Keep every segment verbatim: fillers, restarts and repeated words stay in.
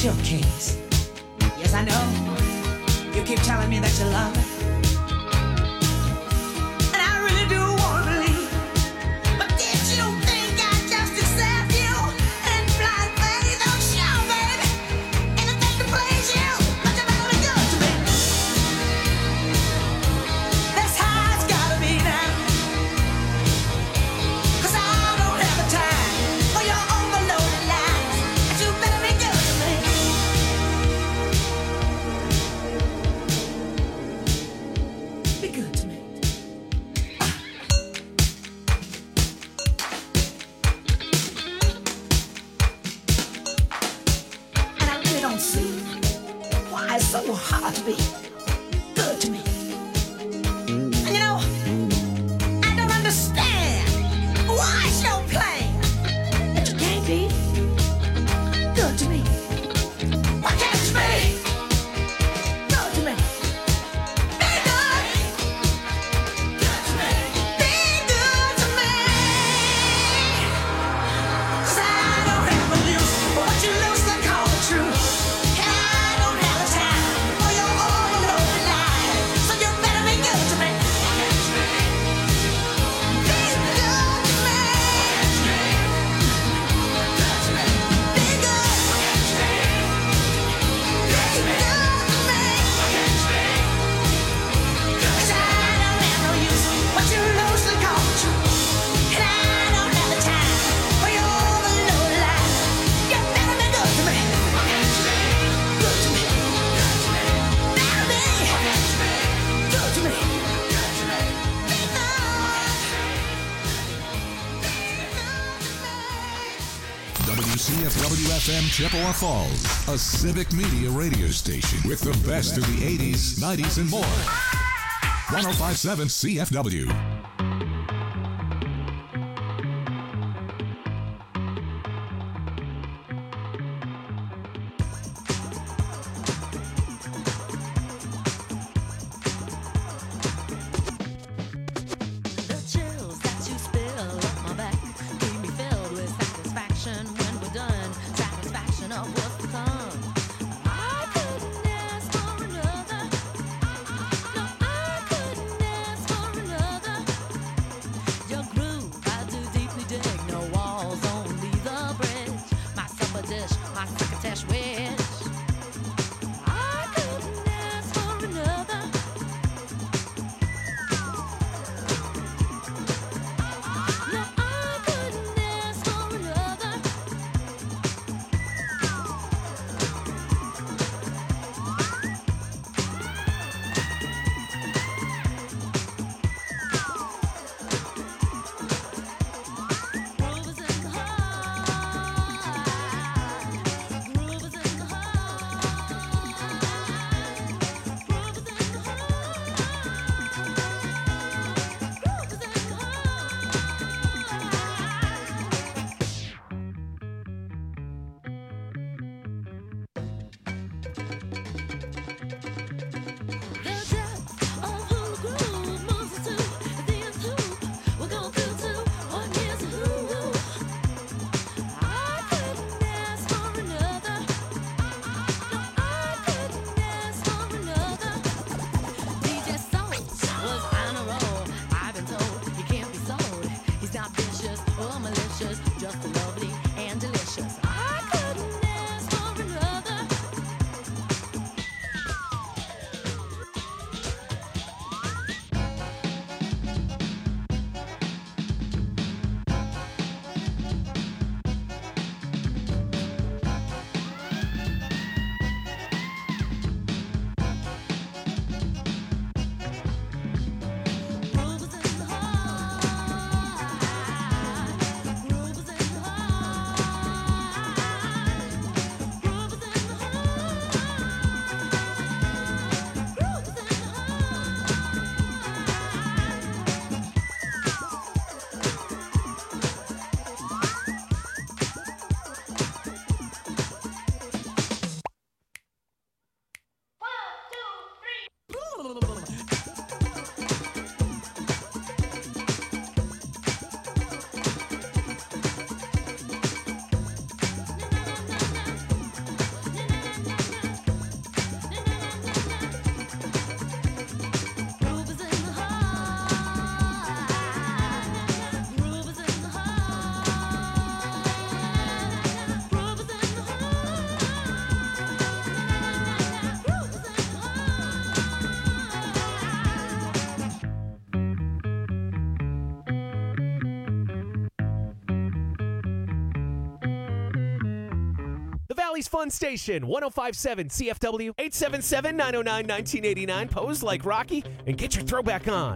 What's your case? Yes, I know. You keep telling me that you love me. And I really do want to believe. But did you think I'd just accept you and blind faith? Oh, sure, baby. Anything to please you. But you better be good to me. That's how it's gotta be now. 'Cause I don't have the time for your overloaded lies. And you better be good to me. Be good to me. And I really don't see why it's so hard to be good to me. And you know, I don't understand why it's so plain that you can't be good to me. Why can't you be good to me? Be good. Good to me. Be good to me. 'Cause I don't have a use for what you loosely call the truth. And I don't have the time for your overloaded lies. So you better be good to me. Be good to me. Be good. Be good to me. 'Cause I don't have no use for what you loosely call the truth. And I don't have the time for your overloaded lies. You better be good to me. Good to me. Better be good to me. Be W C F W F M Chippewa Falls, a civic media radio station with the best of the eighties, nineties, and more. one oh five point seven C F W. The chills that you spill up my back leave me filled with satisfaction when we're done. Satisfaction of what's to come. I couldn't ask for another. No, I couldn't ask for another. fun station, one oh five point seven C F W, eight seven seven, nine oh nine, nineteen eighty-nine. Pose like Rocky and get your throwback on.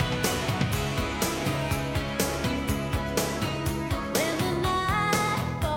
When the night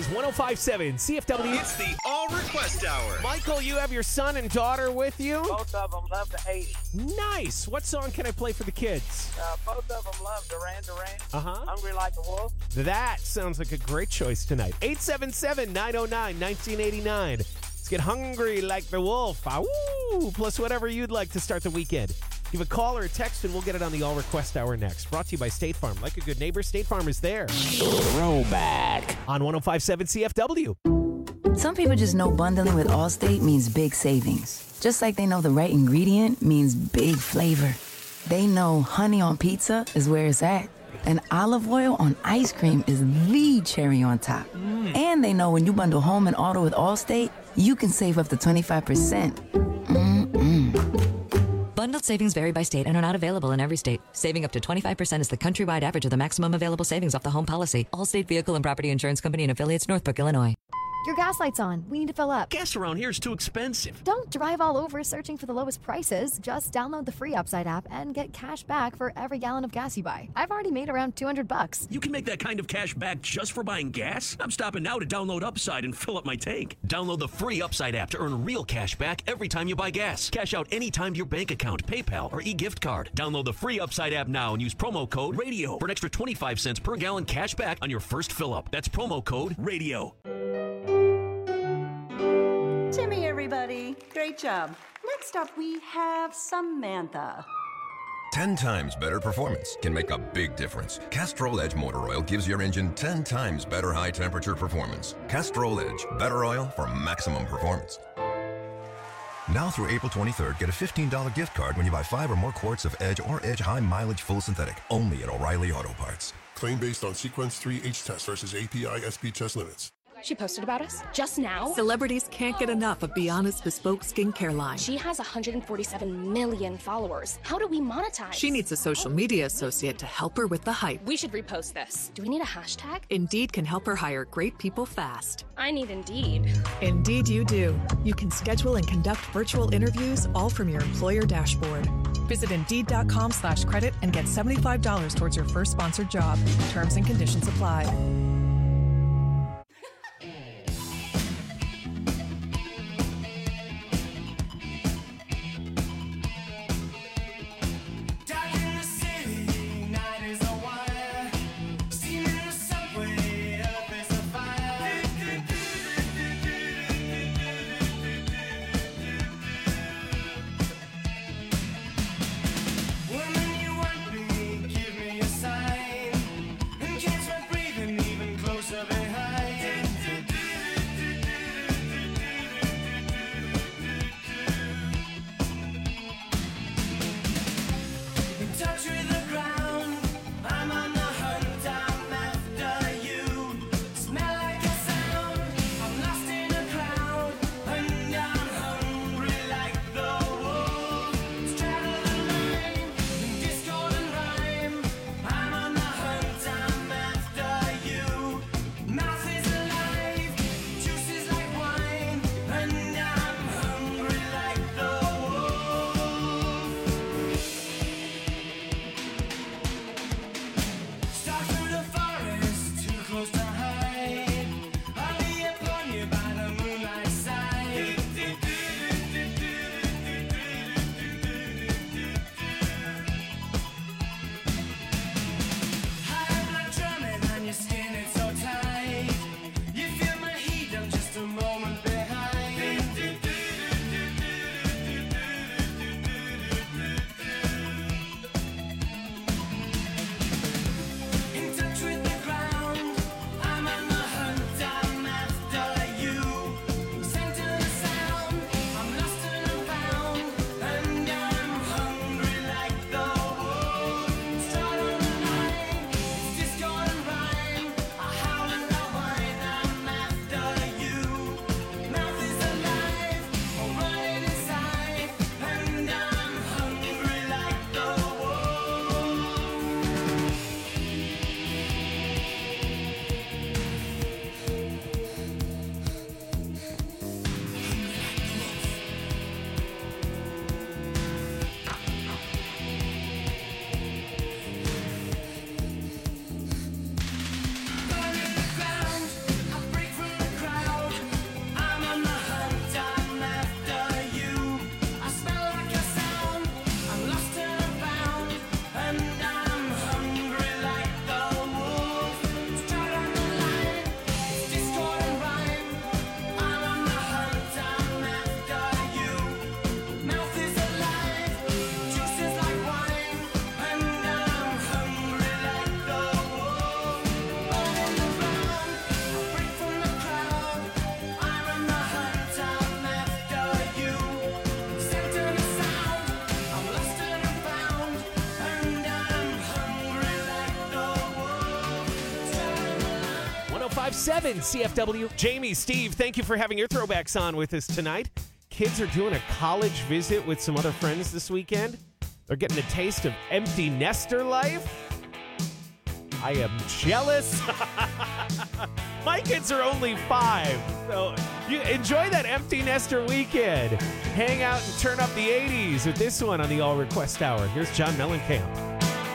is one oh five point seven C F W. It's the All Request Hour. Michael, you have your son and daughter with you? Both of them love the eighties. Nice. What song can I play for the kids? Uh, both of them love Duran Duran. Uh-huh. Hungry Like a Wolf. That sounds like a great choice tonight. eight seven seven, nine oh nine, nineteen eighty-nine. Let's get hungry like the wolf. Ah, woo! Plus whatever you'd like to start the weekend. Give a call or a text and we'll get it on the All Request Hour next. Brought to you by State Farm. Like a good neighbor, State Farm is there. Throwback. On one oh five point seven C F W. Some people just know bundling with Allstate means big savings. Just like they know the right ingredient means big flavor. They know honey on pizza is where it's at. And olive oil on ice cream is the cherry on top. Mm. And they know when you bundle home and auto with Allstate, you can save up to twenty-five percent. Mm-mm. Bundled savings vary by state and are not available in every state. Saving up to twenty-five percent is the countrywide average of the maximum available savings off the home policy. Allstate Vehicle and Property Insurance Company and affiliates, Northbrook, Illinois. Your gas light's on. We need to fill up. Gas around here is too expensive. Don't drive all over searching for the lowest prices. Just download the free Upside app and get cash back for every gallon of gas you buy. I've already made around two hundred bucks. You can make that kind of cash back just for buying gas? I'm stopping now to download Upside and fill up my tank. Download the free Upside app to earn real cash back every time you buy gas. Cash out anytime to your bank account, PayPal, or e-gift card. Download the free Upside app now and use promo code RADIO for an extra twenty-five cents per gallon cash back on your first fill up. That's promo code RADIO. Timmy, everybody. Great job. Next up, we have Samantha. ten times better performance can make a big difference. Castrol Edge Motor Oil gives your engine ten times better high-temperature performance. Castrol Edge, better oil for maximum performance. Now through April twenty-third, get a fifteen dollars gift card when you buy five or more quarts of Edge or Edge High Mileage Full Synthetic, only at O'Reilly Auto Parts. Claim based on Sequence three H test versus A P I S P test limits. She posted about us just now. Celebrities can't get enough of Beyond's bespoke skincare line. She has one hundred forty-seven million followers. How do we monetize? She needs a social media associate to help her with the hype. We should repost this. Do we need a hashtag? Indeed can help her hire great people fast. I need Indeed. Indeed you do. You can schedule and conduct virtual interviews all from your employer dashboard. Visit Indeed.com slash credit and get seventy-five dollars towards your first sponsored job. Terms and conditions apply. Woman, you want me, give me a sign. And catch my breathing even seven C F W. Jamie, Steve, thank you for having your throwbacks on with us tonight. Kids are doing a college visit with some other friends this weekend. They're getting a taste of empty nester life. I am jealous. My kids are only five, so you enjoy that empty nester weekend. Hang out and turn up the eighties with this one on the All Request Hour. Here's John Mellencamp.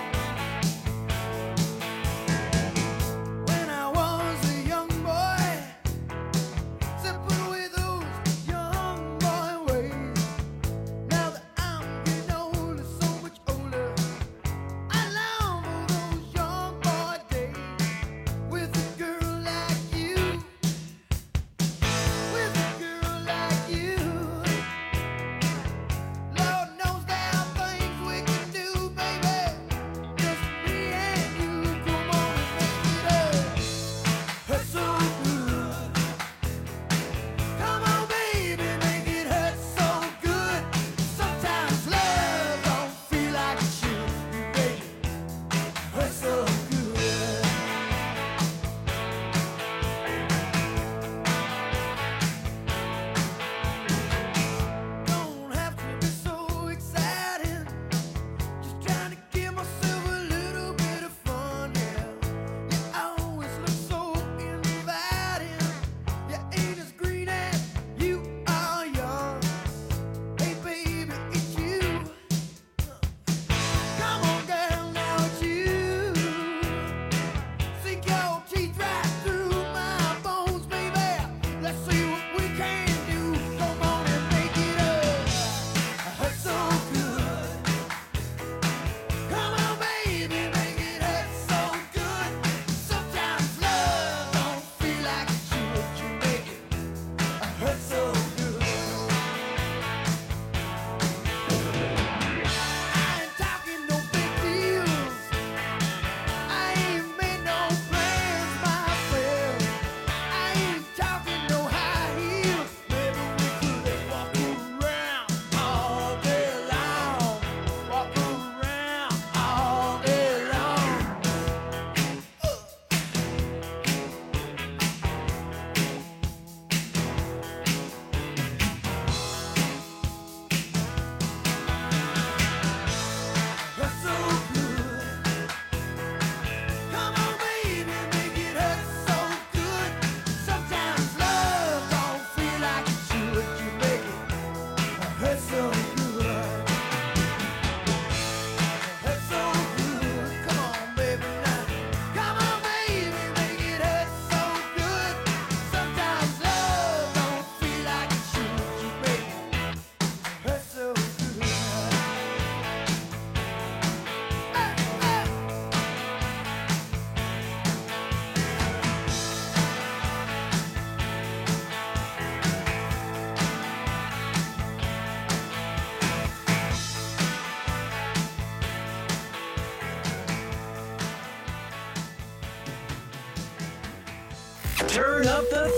Turn up the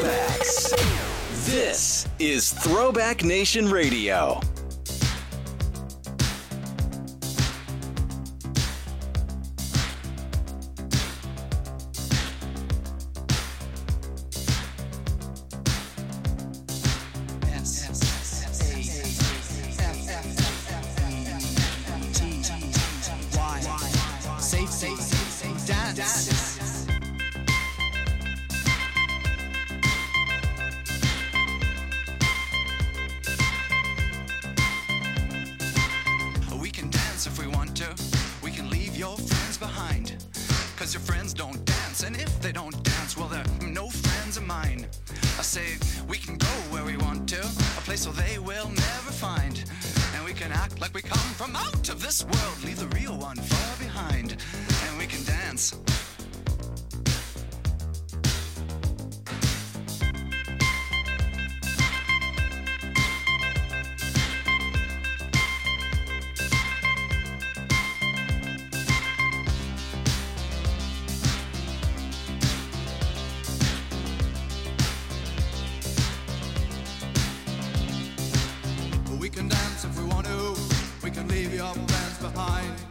throwbacks. This is Throwback Nation Radio.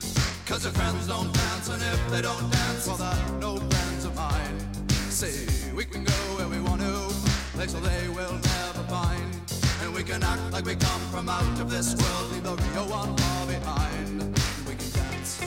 Cause your friends don't dance, and if they don't dance, well, they're no friends of mine. Say, we can go where we want to, places they will never find. And we can act like we come from out of this world, leave the real one far behind. And we can dance.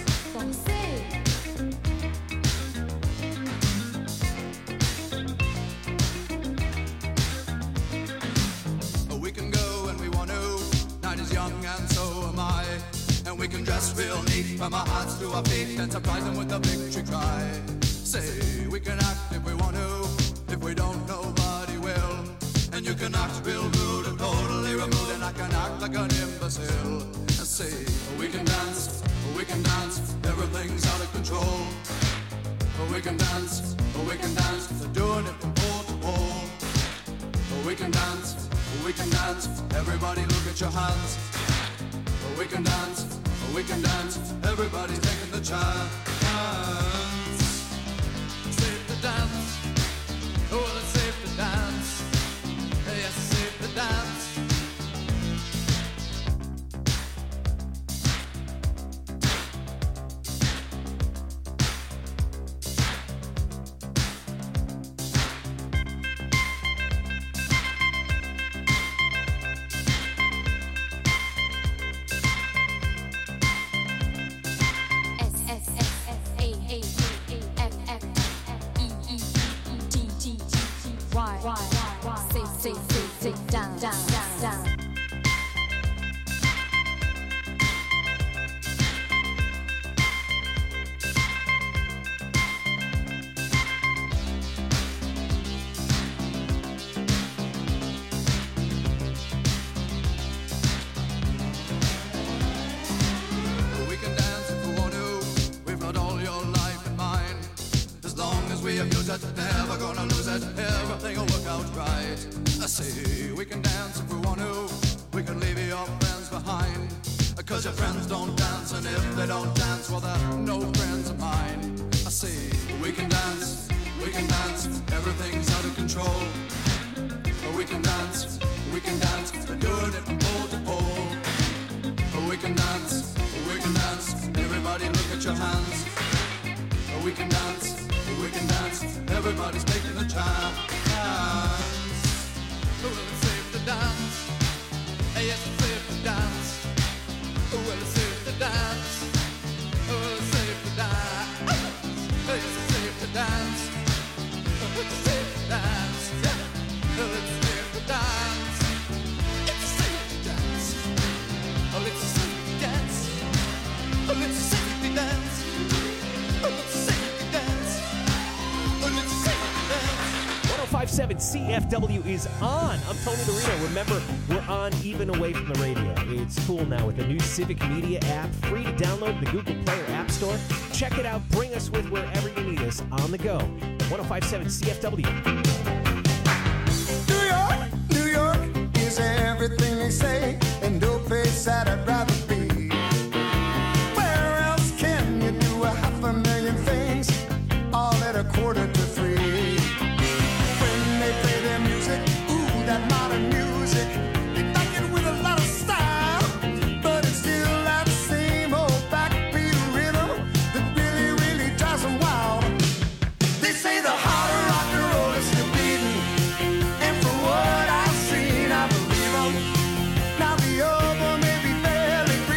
We can go when we want to, night is young and so am I. And we can dress real neat from our hearts to our feet and surprise them with a victory cry. Say, we can act if we want to, if we don't, nobody will. And you can act real rude and totally removed, and I can act like an imbecile. And say, we can dance, we can dance, everything's out of control. We can dance, we can dance, they're doing it from pole to pole. We can dance, we can dance, everybody look at your hands. We can dance, we can dance, everybody's taking the chance. Safe to dance, oh, it's safe to dance. Yes, it's safe to dance. Never gonna lose it, everything will work out right. I say we can dance if we want to, we can leave your friends behind. Cause your friends don't dance, and if they don't dance, well they're no friends of mine. I say we can dance, we can dance, everything's out of control. We can dance, we can dance, we're doing it from pole to pole. We can dance, we can dance, everybody look at your hands. We can dance, we can dance, everybody's taking the chance. Well, it's safe to dance, yes, it's safe to dance. Well, it's safe to dance, well, it's safe to dance. Yes, it's safe to dance, it's safe to dance. Well, it's safe to dance, it's safe to dance. Oh, it's safe to dance, oh, it's safe to dance. one oh five point seven C F W is on. I'm Tony Dorito. Remember, we're on even away from the radio. It's cool now with the new Civic Media app, free to download in the Google Play or App Store. Check it out. Bring us with wherever you need us on the go. one oh five point seven C F W. New York, New York is everything they say, and no place that I'd rather be. Where else can you do a half a million things, all at a quarter to three? When they play their music, ooh, that modern music, they like it with a lot of style, but it's still that same old backbeat rhythm that really, really drives them wild. They say the harder rock and roll is still beating, and for what I've seen, I believe them. Now the other may be fairly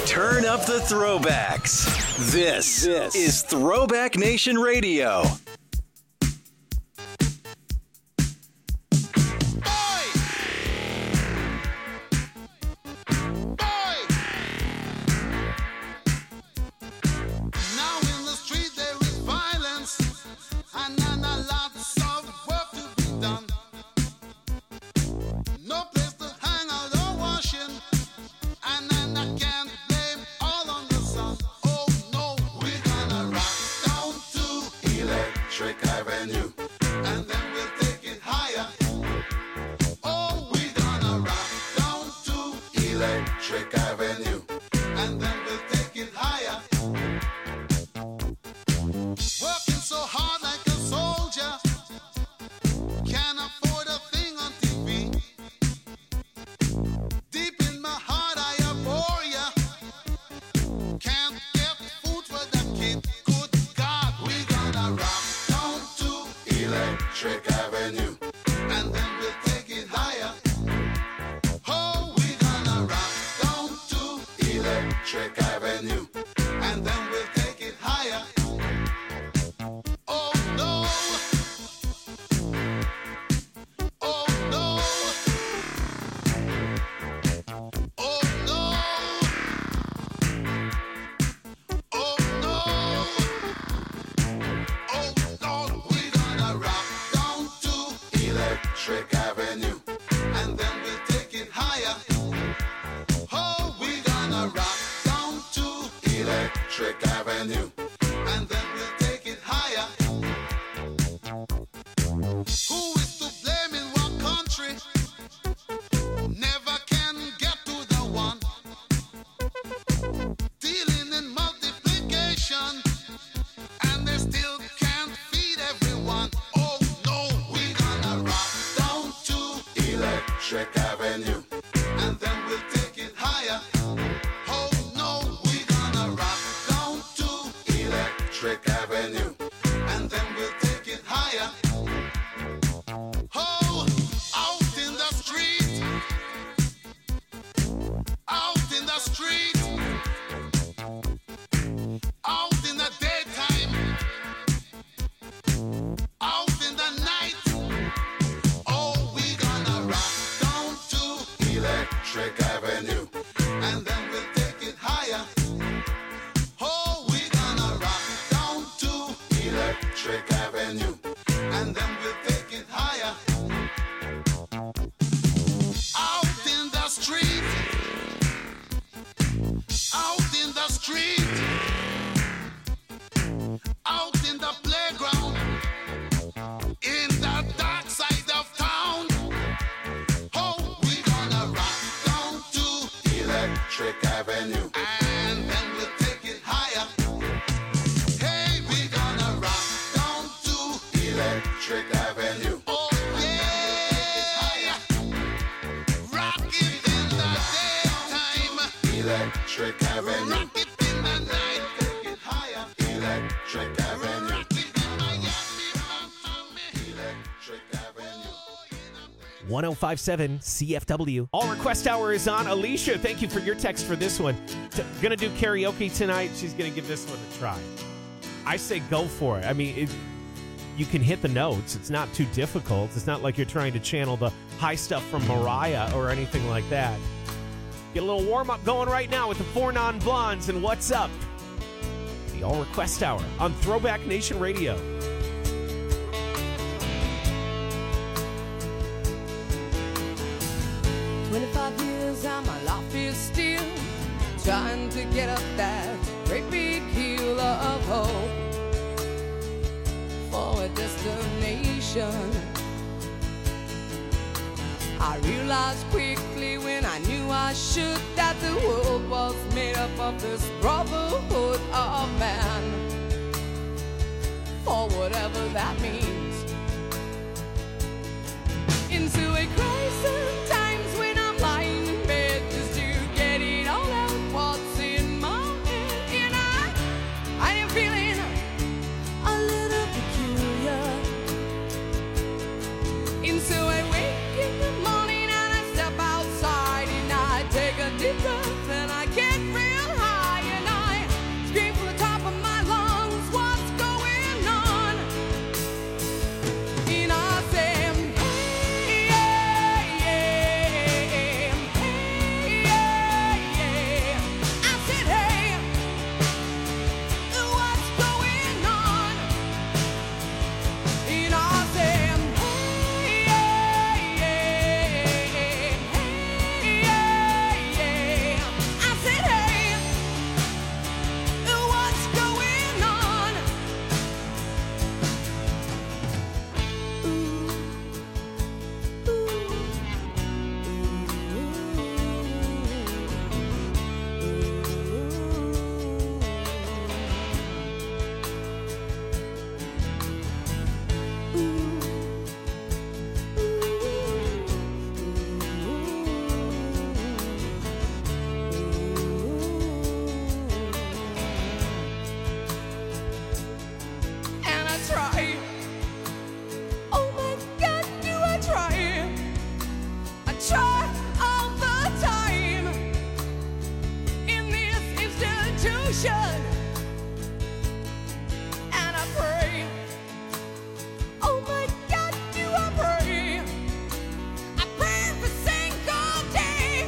Turn up the throwbacks. This, this is Throwback Nation Radio. one oh five point seven C F W. All request hour is on. Alicia, thank you for your text for this one. T- gonna do karaoke tonight. She's gonna give this one a try. I say go for it. I mean, it, you can hit the notes. It's not too difficult. It's not like you're trying to channel the high stuff from Mariah or anything like that. Get a little warm-up going right now with the Four Non-Blondes and What's Up? The All Request Hour on Throwback Nation Radio. twenty-five years and my life is still trying to get up that great big hill of hope for a destination. I realized quickly when I knew I should that the world was made up of this brotherhood of man, for whatever that means. Into a crisis times when I'm lying in bed just to get it all out what's in my head. And I, I am feeling a little peculiar. And so I wake in the morning and I step outside and I take a deep breath and I get real revolution. And I pray, oh my God, do I pray? I pray every single day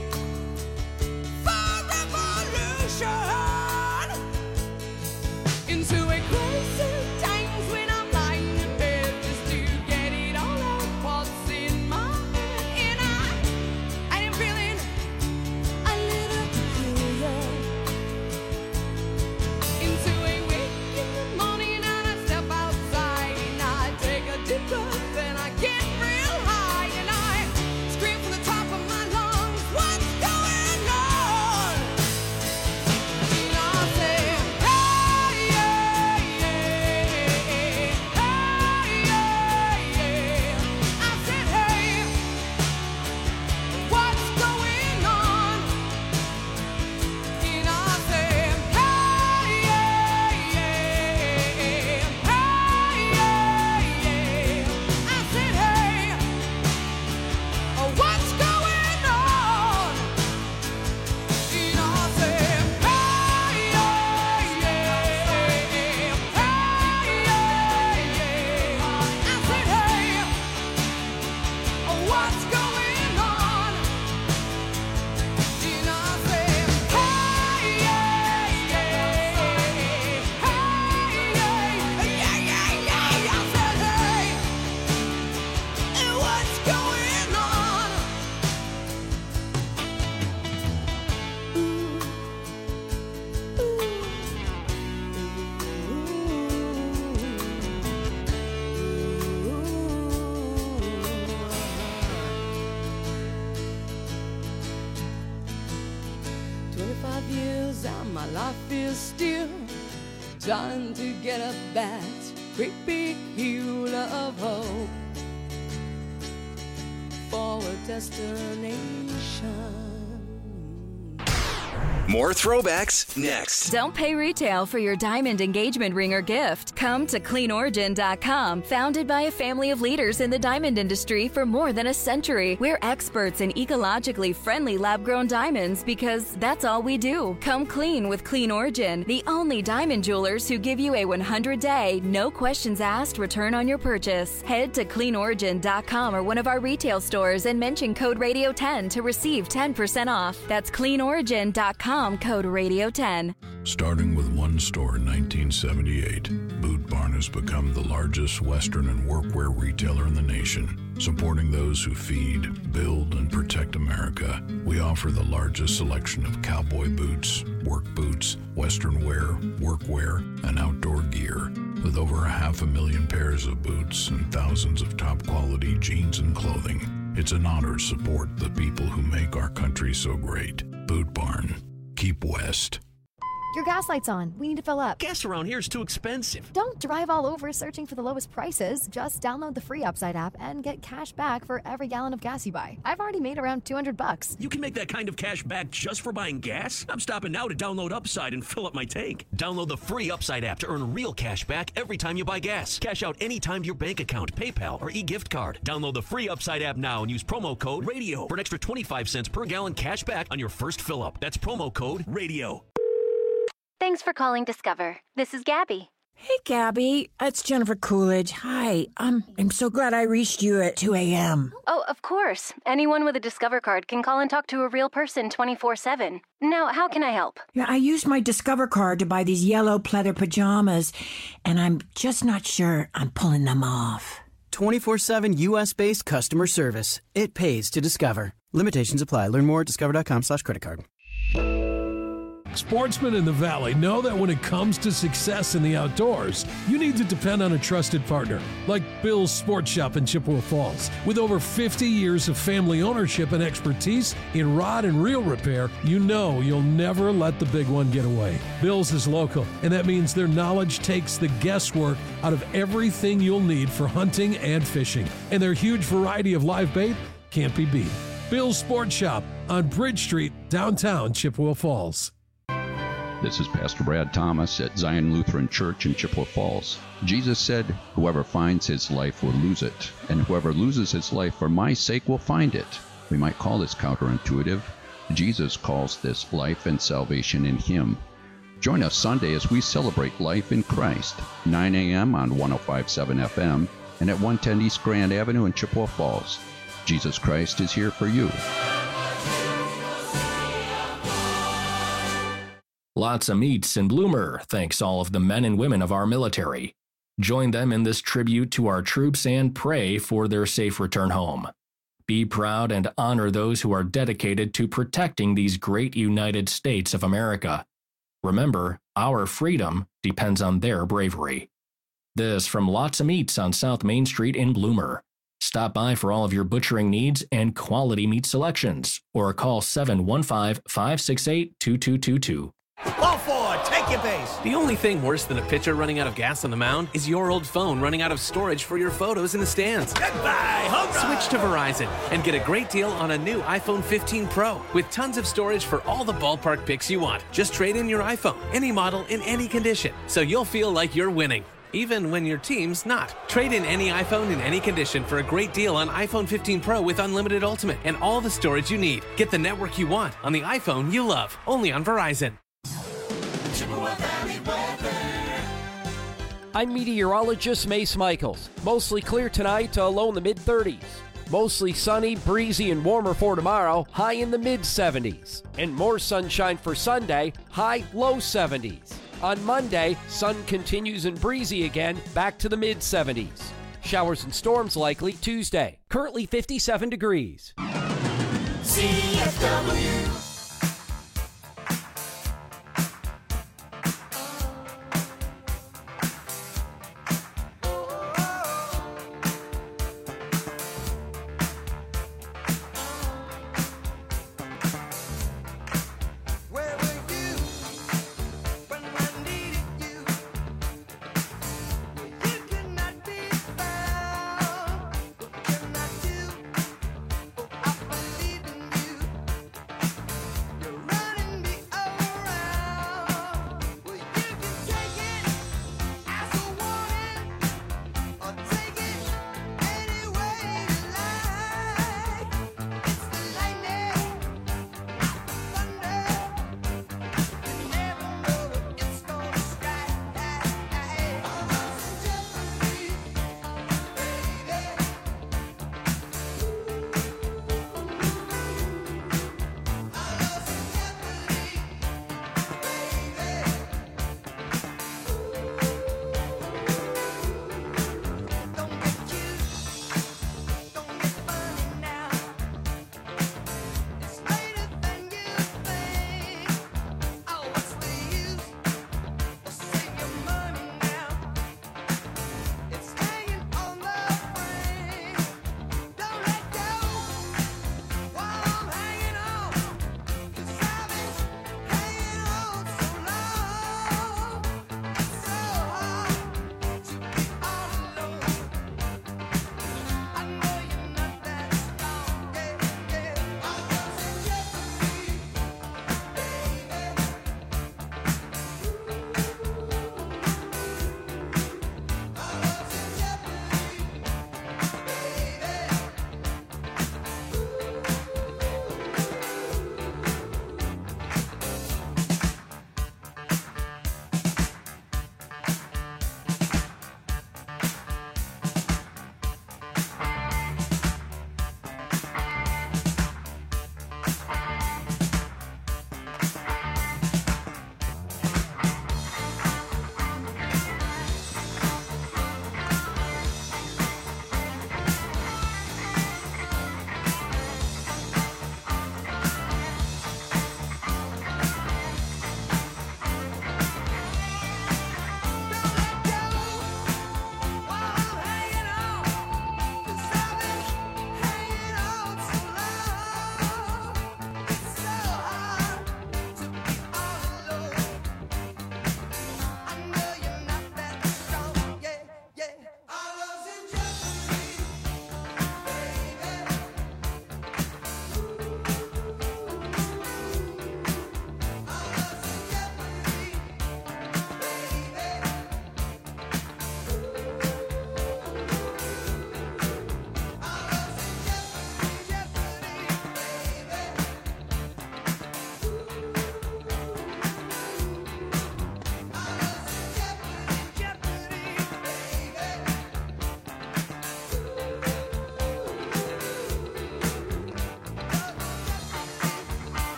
for revolution. Into a crisis times when I'm lying in bed just to get it all out what's in my head. And I, I am feeling a little peculiar. Into a wake in the morning and I step outside and I take a deep breath and I get real high and I scream from the top of my lungs, what's going on? And I say, hey, yeah, yeah, hey, yeah, yeah. I said, hey, what's going on? And I say, hey, yeah, yeah, hey, yeah, yeah. I said, hey, oh, what's going on? And I said, hey, yeah, yeah, hey, yeah, yeah. I said, hey, oh, what's going on? And I said, hey, yeah, yeah, hey, yeah, yeah, yeah, yeah. I said, hey, and what's going on? Twenty-five years and my life is still trying to get up that great big hill of hope for a destination. More throwbacks next. Don't pay retail for your diamond engagement ring or gift. Come to clean origin dot com. Founded by a family of leaders in the diamond industry for more than a century. We're experts in ecologically friendly lab-grown diamonds because that's all we do. Come clean with Clean Origin, the only diamond jewelers who give you a one hundred day, no questions asked return on your purchase. Head to clean origin dot com or one of our retail stores and mention code radio ten to receive ten percent off. That's clean origin dot com, code radio ten. Starting with one store in nineteen seventy-eight, Boot Barn has become the largest Western and workwear retailer in the nation. Supporting those who feed, build, and protect America, we offer the largest selection of cowboy boots, work boots, Western wear, workwear, and outdoor gear. With over a half a million pairs of boots and thousands of top-quality jeans and clothing, it's an honor to support the people who make our country so great. Boot Barn. Keep West. Your gas light's on. We need to fill up. Gas around here is too expensive. Don't drive all over searching for the lowest prices. Just download the free Upside app and get cash back for every gallon of gas you buy. I've already made around two hundred bucks. You can make that kind of cash back just for buying gas? I'm stopping now to download Upside and fill up my tank. Download the free Upside app to earn real cash back every time you buy gas. Cash out anytime to your bank account, PayPal, or e-gift card. Download the free Upside app now and use promo code RADIO for an extra twenty-five cents per gallon cash back on your first fill up. That's promo code RADIO. Thanks for calling Discover. This is Gabby. Hey, Gabby. It's Jennifer Coolidge. Hi. Um, I'm so glad I reached you at two a.m. Oh, of course. Anyone with a Discover card can call and talk to a real person twenty-four seven. Now, how can I help? Yeah, I used my Discover card to buy these yellow pleather pajamas, and I'm just not sure I'm pulling them off. twenty-four seven U S-based customer service. It pays to Discover. Limitations apply. Learn more at discover.com slash credit card. Sportsmen in the Valley know that when it comes to success in the outdoors, you need to depend on a trusted partner, like Bill's Sports Shop in Chippewa Falls. With over fifty years of family ownership and expertise in rod and reel repair, you know you'll never let the big one get away. Bill's is local, and that means their knowledge takes the guesswork out of everything you'll need for hunting and fishing. And their huge variety of live bait can't be beat. Bill's Sports Shop on Bridge Street, downtown Chippewa Falls. This is Pastor Brad Thomas at Zion Lutheran Church in Chippewa Falls. Jesus said, "Whoever finds his life will lose it, and whoever loses his life for my sake will find it." We might call this counterintuitive. Jesus calls this life and salvation in him. Join us Sunday as we celebrate life in Christ, nine a.m. on one oh five point seven F M and at one ten East Grand Avenue in Chippewa Falls. Jesus Christ is here for you. Lots of meats in Bloomer thanks all of the men and women of our military. Join them in this tribute to our troops and pray for their safe return home. Be proud and honor those who are dedicated to protecting these great United States of America. Remember, our freedom depends on their bravery. This from Lots of Meats on South Main Street in Bloomer. Stop by for all of your butchering needs and quality meat selections, or call seven one five, five six eight, two two two two. All four, take your base. The only thing worse than a pitcher running out of gas on the mound is your old phone running out of storage for your photos in the stands. Goodbye, home run. Switch to Verizon and get a great deal on a new iPhone fifteen Pro with tons of storage for all the ballpark pics you want. Just trade in your iPhone, any model, in any condition, so you'll feel like you're winning, even when your team's not. Trade in any iPhone in any condition for a great deal on iPhone fifteen Pro with unlimited Ultimate and all the storage you need. Get the network you want on the iPhone you love, only on Verizon. I'm meteorologist Mace Michaels. Mostly clear tonight, uh, low in the mid-thirties. Mostly sunny, breezy, and warmer for tomorrow, high in the mid-seventies. And more sunshine for Sunday, high, low seventies. On Monday, sun continues and breezy again, back to the mid-seventies. Showers and storms likely Tuesday. Currently fifty-seven degrees. C F W.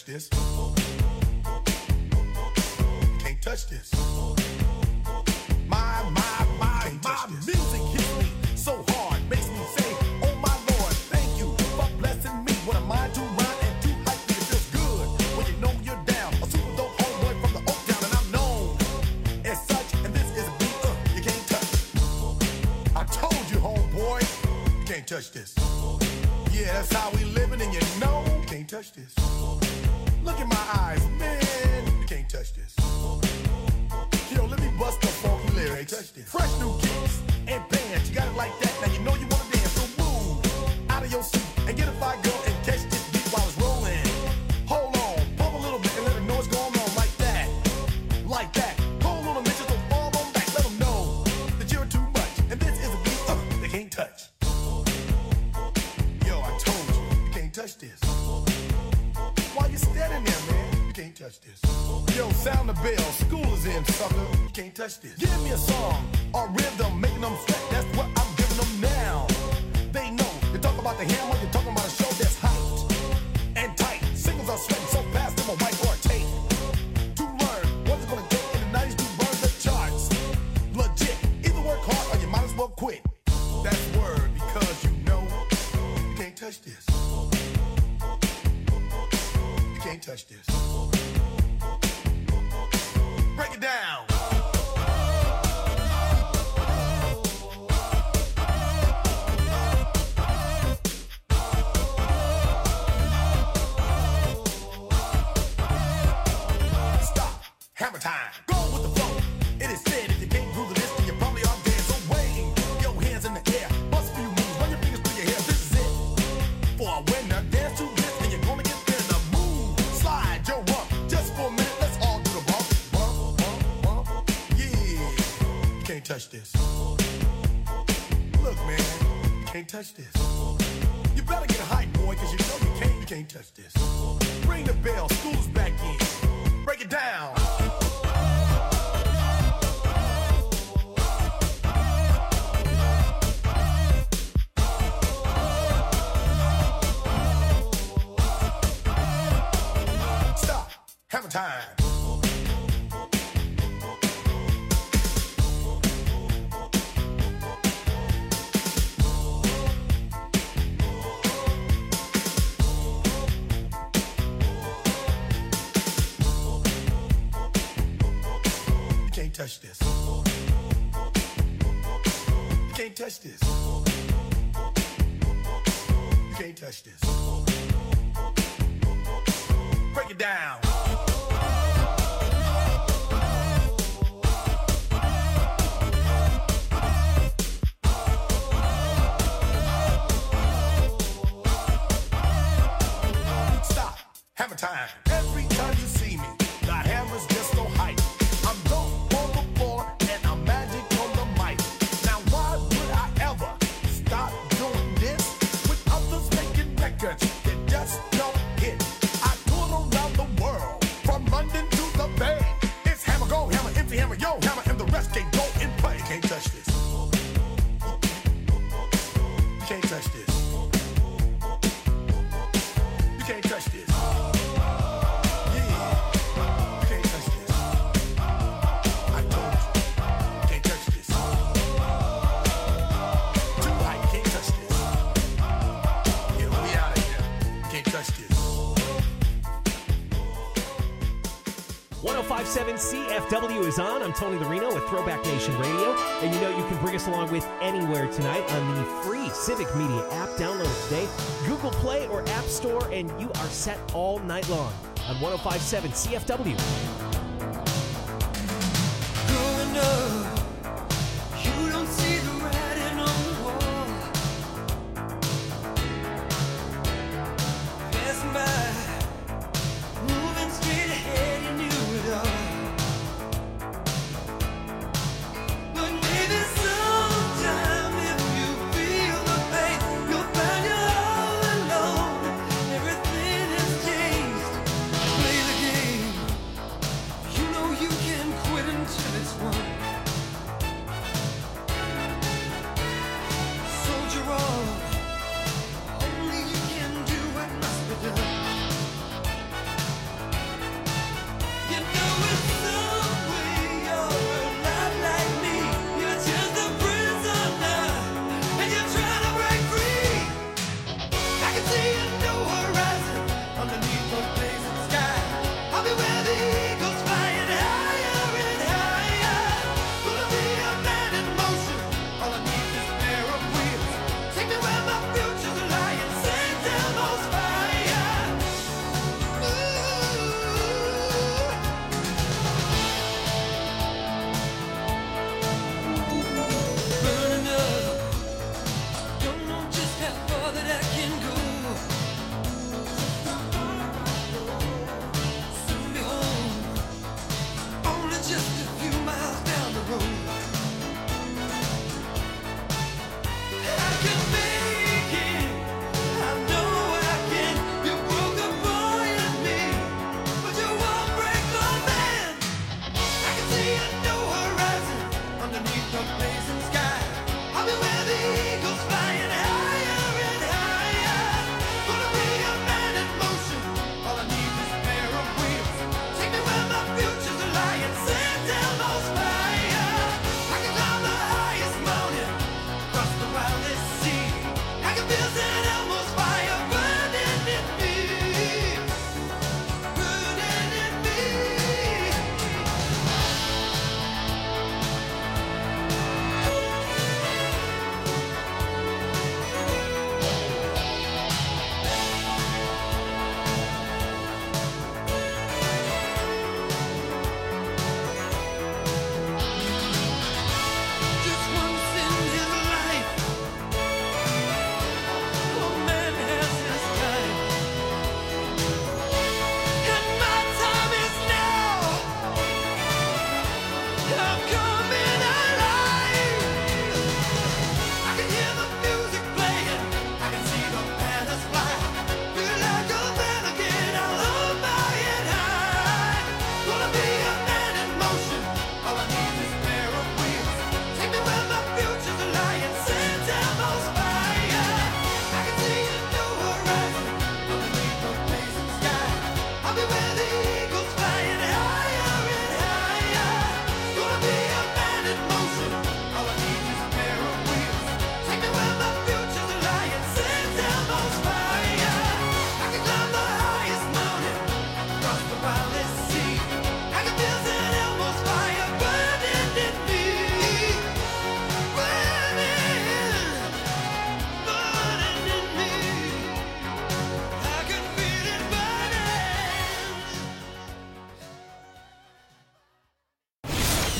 touch this. Can't touch this. My, my, my, my music hits me so hard, makes me say, oh my Lord, thank you for blessing me. What a mind to rhyme and to hype me. It feels good when you know you're down. A super dope homeboy from the Oak Town, and I'm known as such. And this is a beat uh, you can't touch. I told you, homeboy, you can't touch this. Yeah, that's how we living, and you know you can't touch this. Look in my eyes, man, you can't touch this. Yo, let me bust the funky lyrics. Fresh new kicks and bands, you got it like that. Now you know you wanna dance, so move out of your seat and get a fire girl and catch this beat while it's rolling. Hold on, pump a little bit and let them know what's going on like that, like that. Hold on a minute, so fall on back, let them know that you're too much. And this is a beat uh, they can't touch. Yo, I told you, you can't touch this. Why you standing there, man? You can't touch this. Yo, sound the bell, school is in, sucker. You can't touch this. Give me a song or rhythm, making them sweat. That's what I'm giving them now. They know. You talk about the hammer, you're talking about a show that's hyped and tight. Singles are sweating so fast, them a white or a tape. To learn what's it gonna take in the nineties to burn the charts. Legit. Either work hard or you might as well quit. That's word because you know you can't touch this. You can't touch this. Break it down. Stop. Hammer time. Go with the flow. It is said if you can't groove the list, then you probably are dead. So wave your hands in the air. Bust a few moves. Run your fingers through your hair. This is it. For a winner, dance to this, and you're gonna get there. The move. Slide your rump. Just for a minute, let's all do the bump. Bump, bump, bump. Yeah. You can't touch this. Look, man. You can't touch this. You better get hype, boy, cause you know you can't, you can't touch this. Ring the bell. School's back in. Break it down. Stop. Hammer time. You can't touch this. You can't touch this. You can't touch this. Break it down. Stop. Hammer time. Every time you see me, the hammer's just so hype. I'm dope on the floor and I'm magic on the mic. Now why would I ever stop doing this with others making records that just don't hit? I tour around the world from London to the Bay. It's hammer, go hammer, empty hammer, yo hammer, and the rest can go and play. You can't touch this. You can't touch this. You can't touch this. one oh five point seven C F W is on. I'm Tony the Reno with Throwback Nation Radio. And you know you can bring us along with anywhere tonight on the free Civic Media app. Download it today. Google Play or App Store, and you are set all night long on one oh five point seven C F W. Growing up, you don't see the writing on the wall. Passing by, moving straight ahead, you knew it all. But maybe sometime if you feel the pain, you'll find you're all alone. Everything has changed. Play the game.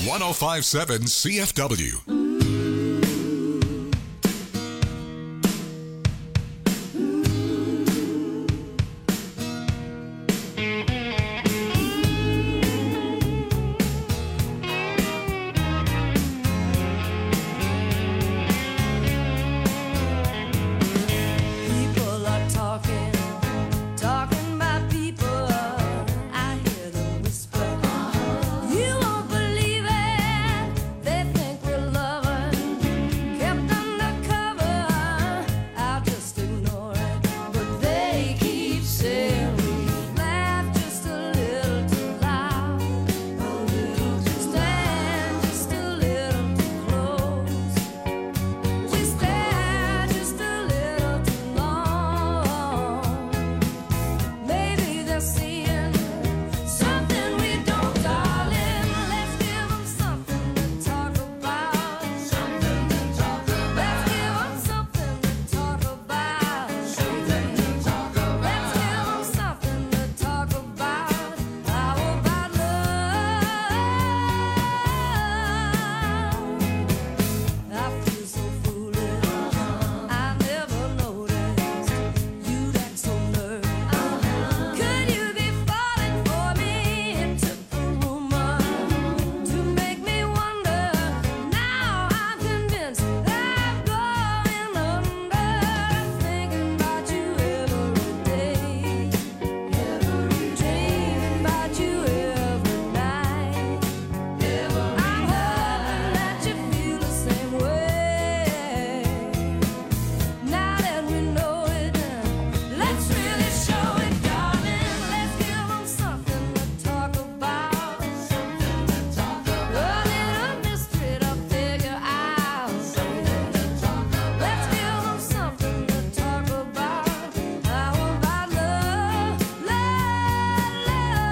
one oh five point seven C F W. People are talking, talking about people. I hear them whisper. You won't believe it. They think we're loving, kept undercover. I'll just ignore it, but they keep saying we laugh just a little too loud, a little too stand just a little too close. We stare just a little too long. Maybe they're seeing something we don't, darling. Let's give them something to talk about. Something to talk about. Let's give them something to talk about. Something to talk about. Let's give them something to talk about. How about love? I feel so foolish. I never noticed you'd act so nervous. Could you be falling for me? It took a rumor to make me wonder. Now I'm convinced I'm going under. Thinking about you every day, every dream about you every night. I'm hoping that you feel the same way. Now that we know it, let's really show it, darling. Let's give them something to talk about. Something to talk about. A little mystery to figure out. Something to talk about. Let's give them something to talk about. How about love, love,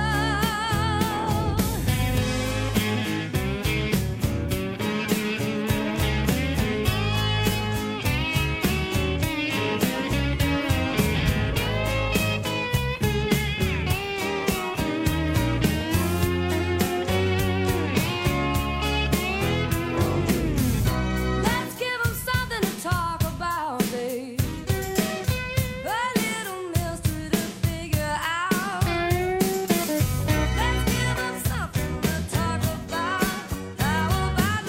Let's give them something to talk about, babe. A little mystery to figure out. Let's give them something to talk about. How about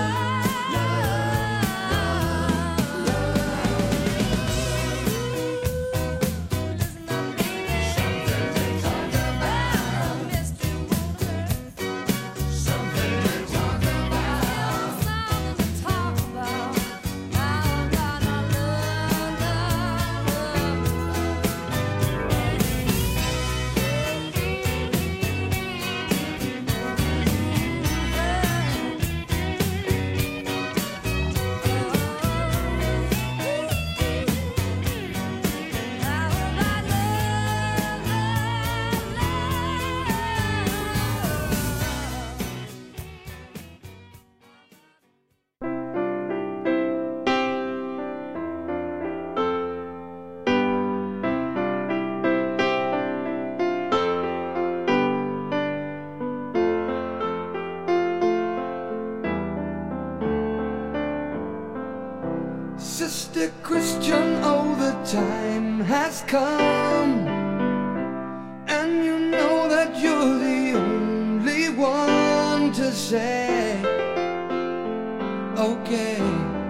Sister Christian, oh, the time has come, and you know that you're the only one to say, okay.